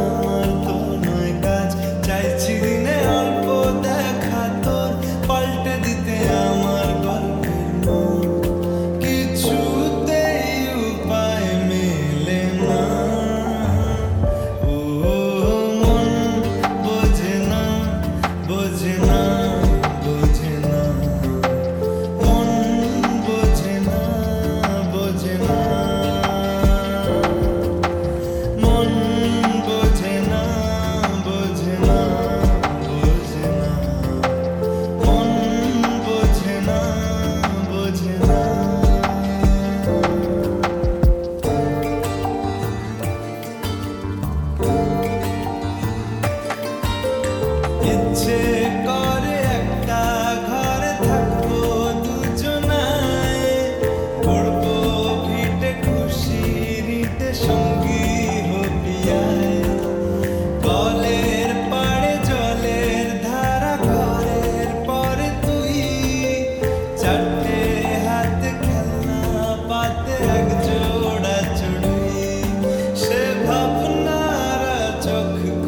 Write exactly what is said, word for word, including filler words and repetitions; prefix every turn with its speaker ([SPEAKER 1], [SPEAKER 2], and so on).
[SPEAKER 1] আমার তো নয় কাজ, চাইছি দিনে অল্প দেখা তোর, পাল্টে দিতে আমার গল্পের মোড়। কিছুতেই উপায় মেলে না, ও মন বোঝে না, বোঝে না, বোঝে না, মন বোঝে না, বোঝে না, মন বোঝে না, বোঝে না, বোঝে না, মন বোঝে না, বোঝে না। ইচ্ছে করে একটা ঘরে থাকবো দুজনায়, করবো ভিটে খুশিতে সঙ্গী হবি আয়। কলের পাড়ে জলের ধারা, ঘরের পরে তুই, চারটে হাতে খেলনা পাতে এক জোড়া চড়ুই। সে ভাবনারা চোখ